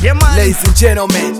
Yeah, man. Ladies and gentlemen,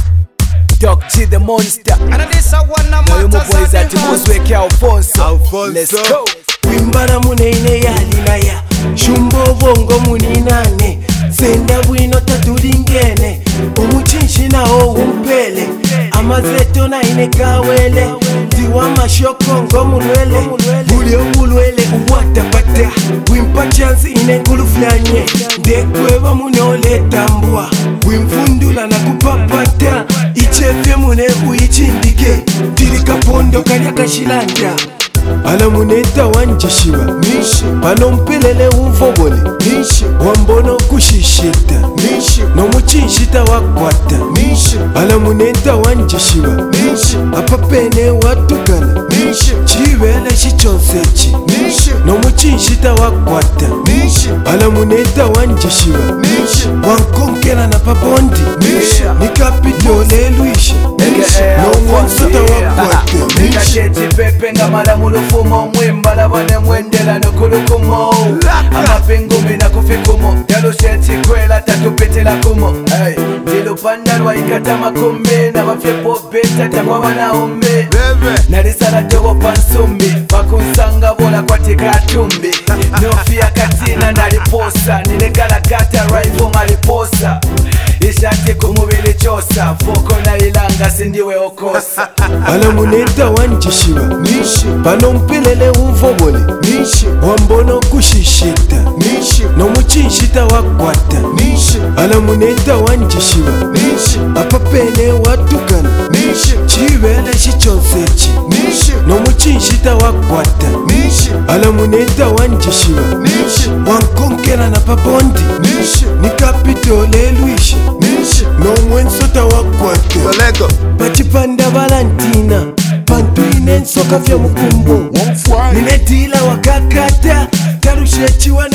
Doc G the Monster. And this a one of Now you boys at the Musweke Alfonso. Let's go. Wimbara muneine yalinaya Shumbo bongo muninane Senda bwino tatulingene Umuchinshi nao umpele Amazeto na ine kawele Diwa mashoko ngo mulwele Mulio mulwele uwata pata Wimpa chance ine nguluflanye Ndekweba munole tambua Wimfundula na kupapata Ichefe mune uichindike Tirika pondo kanya kashilanja Ala muneta wanjishiba Nishi Pano mpelele umfobole Nishi Wambono kushishita Nishi No muchinshita wakwata Nishi Ala muneta wanjishiba Nishi Apapene watukana Nishi Chibele shichonsechi Nishi No muchinshita wakwata Nishi Ala muneta wanjishiba Nishi Wankonkela na pabondi Nishi Nikapitole luisha Nishi No wansota wakwata Nishi Pepe nga malamulo fumo mwimbala bane mwendela nokulukumo amapingumi nakufikumo yalusheti kwela tatupitila kumo dilupanda lwaikata makumbi nabafyepo beta takwabana umbi nalisala jogo pansumbi bakunsanga bola kwatika atumbi nofia katina naliposa nilegalagata rifle maliposa ishati kumubili chosa foko na ilanga sindiwe okosa Ala muneta wanjishiba Nishi Pano mpelele umfobole Nishi Wambono kushishita Nishi No muchinshita wakwata Nishi Ala muneta wanjishiba Nishi Apapene watukana Nishi Chibele shichonsechi Nishi No muchinshita wakwata Nishi Ala muneta wanjishiba Nishi Wankonkela na pabondi Nishi Nikapitole luisha Nishi No mwensota wakwata Pachipanda Valentina Pantu inensoka vya mkumbo Ninetila wakakata Karushechiwa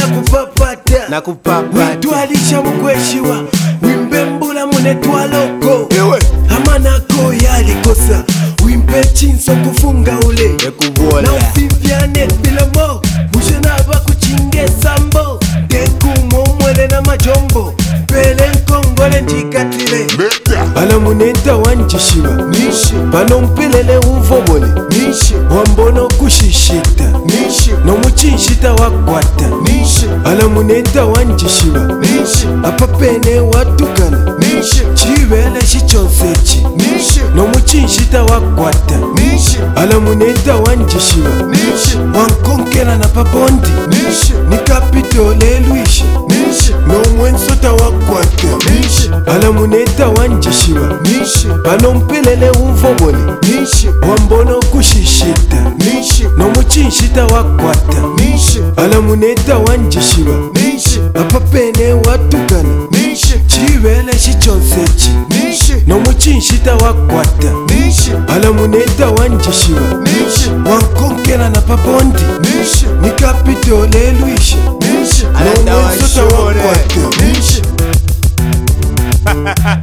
na kupapata Witwalisha mkweshiwa Wimbembula munetwaloko Amanako yalikosa Wimpe chinso kufunga ule Na ufivyane bila mo Mushenaba kuchinge sambo Kekumo mwele na majombo Pele nkongole njikatile Ala muneta wanjishiba Nishi Pano mpelele umfobole Nishi Wambono kushishita Nishi No muchinshita wakwata Nishi Ala muneta wanjishiba Nishi Apapene watukana Nishi Chibele shichonsechi Nishi No muchinshita wakwata Nishi Ala muneta wanjishiba Nishi Wankonkela na pabondi Nishi Nikapitole luisha Nishi No mwensota wakwata Nishi Ala muneta wanjishiba Nishi Pano mpelele umfobole Nishi Wambono kushishita Nishi No muchinshita wakwata Nishi Ala muneta wanjishiba Nishi Apapene watukana Nishi Chibele shichonsechi Nishi No muchinshita wakwata Nishi Ala muneta wanjishiba Nishi Wankonkela na pabondi Nishi Nikapitole luisha Nishi No mwensota wakwata Nishi